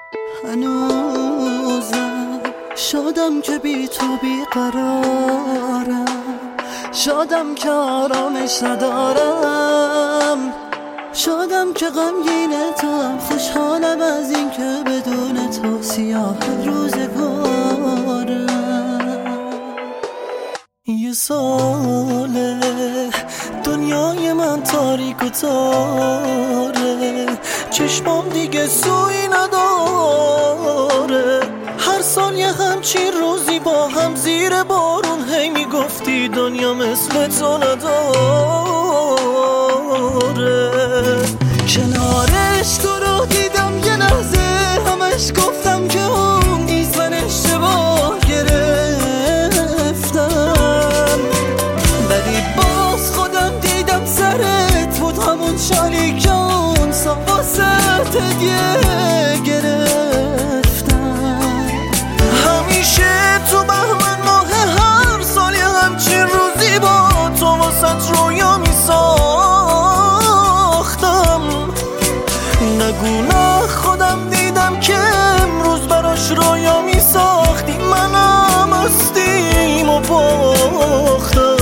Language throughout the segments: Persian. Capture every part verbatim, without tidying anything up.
هنوزم شادم که بی تو بیقرارم، شادم که آرامش ندارم، شادم که غمگینتم، خوشحالم از این که بدون تو سیاه روزگارم. یه ساله دنیای من تاریک و تاره، چشمام دیگه سوی نداره. هر سال یه همچین روزی با هم زیر بارون هی میگفتی دنیا مثل تو نداره. کنارش تو رو دیدم یه لحظه، همش گفتم که اون نیست، من اشتباه گرفتم. ولی باز خودم دیدم سرت بود همون شالیکان، سواست هدیه گرفتم. همیشه تو بهمن ماه هر سال یه همچین روزی با تو واسه رویا میساختم. نگو نه خودم دیدم که امروز براش رویا میساختی، منم هستیم و باختم.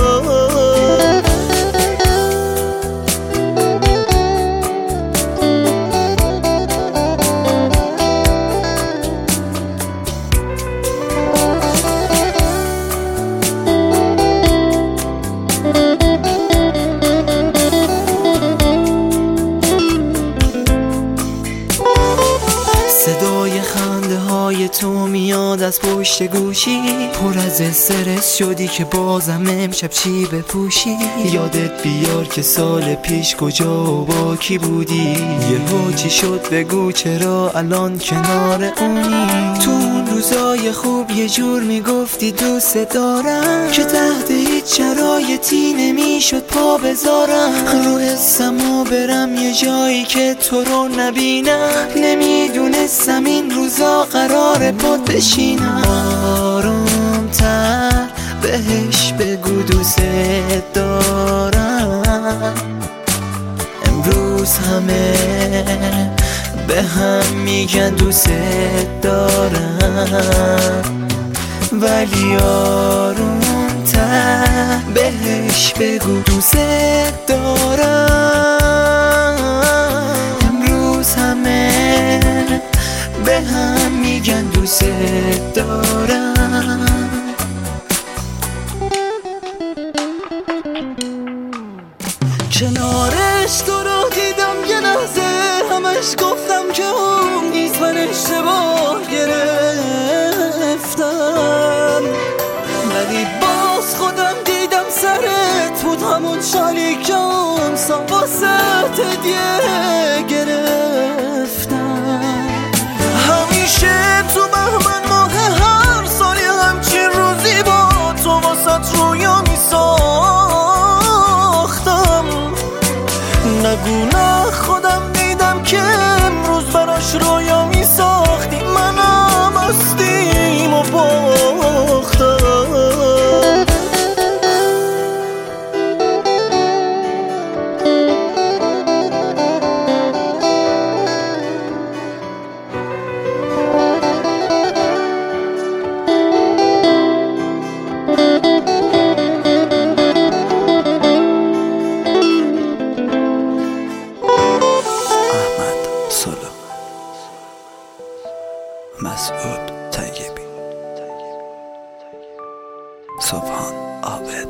صدای خنده های تو میاد از پشت گوشی، پر از استرس شدی که بازم امشب چی بپوشی. یادت بیار که سال پیش کجا و با کی بودی، یهو چی شد بگو چرا الان کنار اونی. تو اون روزای خوب یه جور میگفتی دوست دارم، که تحت هیچ شرایطی نمیشد پا بذارم. رو حسم و برم یه جایی که تو رو نبینم، نمیدونستم این روزا قرار پات بشینم. آرومتر بهش بگو دوست دارم، امروز همه به هم میگن دوست دارم. ولی آرومتر بهش بگو دوست دارم، امروز همه به هم میگن دوست دارم. کنارش تو رو دیدم یه لحظه، همش گفتم که اون نیست، من اشتباه گرفتم. ولی باز خودم دیدم سرت بود همون شالیکان، سواست هدیه گرفتم. همیشه تو بهمن ماه هر سال یه همچین روزی با تو واسه رویا میساختم. نگو نه خودم دیدم که امروز براش رویا میساختی، منم هستیم و باختم. مسعود طیبی، سبحان عابد.